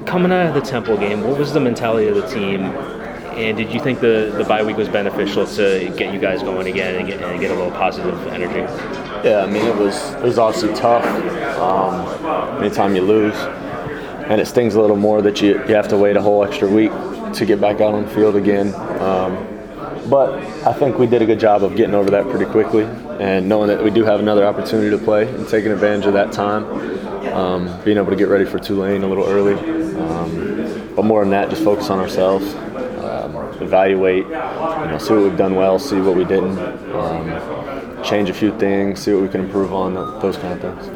Coming out of the Temple game, what was the mentality of the team? And did you think the bye week was beneficial to get you guys going again and get a little positive energy? Yeah, I mean, it was obviously tough. Anytime you lose, and it stings a little more that you have to wait a whole extra week to get back out on the field again. But I think we did a good job of getting over that pretty quickly and knowing that we do have another opportunity to play and taking advantage of that time, being able to get ready for Tulane a little early. But more than that, just focus on ourselves, evaluate, see what we've done well, see what we didn't, change a few things, see what we can improve on, those kind of things.